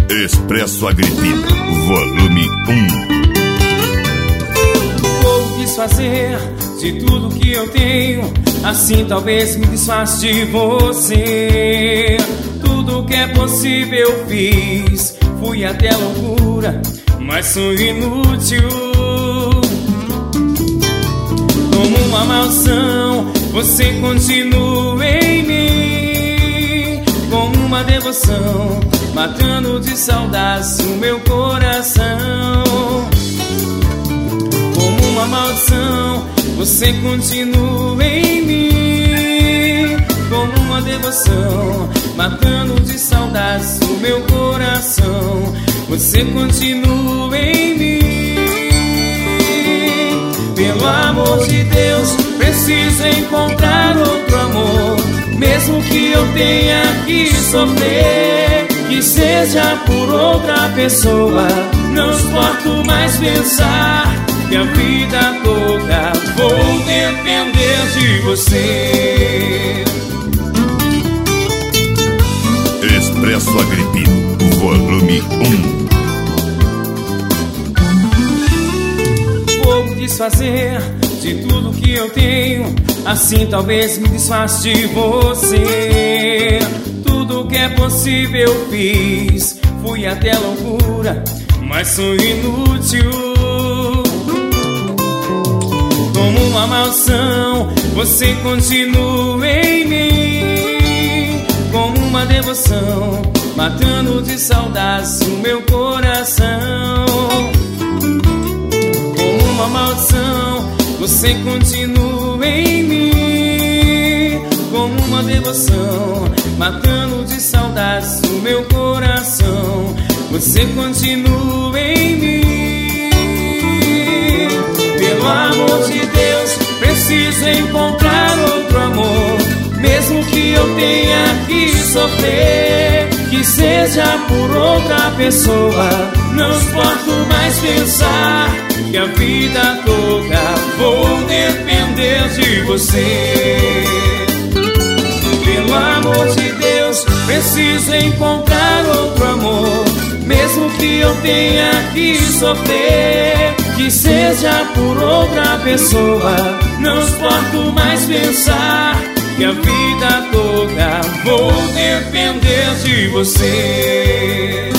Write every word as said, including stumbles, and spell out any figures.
Expresso Agripino, volume um. Vou desfazer de tudo que eu tenho, assim talvez me desfaça de você. Tudo que é possível eu fiz, fui até loucura, mas sou inútil. Como uma maldição, você continua em mim, como uma devoção, matando de saudades o meu coração. Como uma maldição, você continua em mim, como uma devoção, matando de saudades o meu coração. Você continua em mim. Pelo amor de Deus, preciso encontrar outro amor, mesmo que eu tenha que sofrer, que seja por outra pessoa. Não suporto mais pensar que a vida toda vou depender de você. Expresso Agripino, volume um. Vou desfazer de tudo que eu tenho, assim talvez me desfaça de você. Tudo que é possível eu fiz, fui até loucura, mas sou inútil. Como uma maldição, você continua em mim, como uma devoção, matando de saudades o meu coração. Como uma maldição, você continua em mim, como uma devoção, matando de saudades o meu coração. Você continua em mim. Pelo amor de Deus, preciso encontrar outro amor, mesmo que eu tenha que sofrer, que seja por outra pessoa. Não suporto mais pensar que a vida toda vou depender de você. Pelo amor de Deus, preciso encontrar outro amor, mesmo que eu tenha que sofrer, que seja por outra pessoa. Não suporto mais pensar que a vida toda vou depender de você.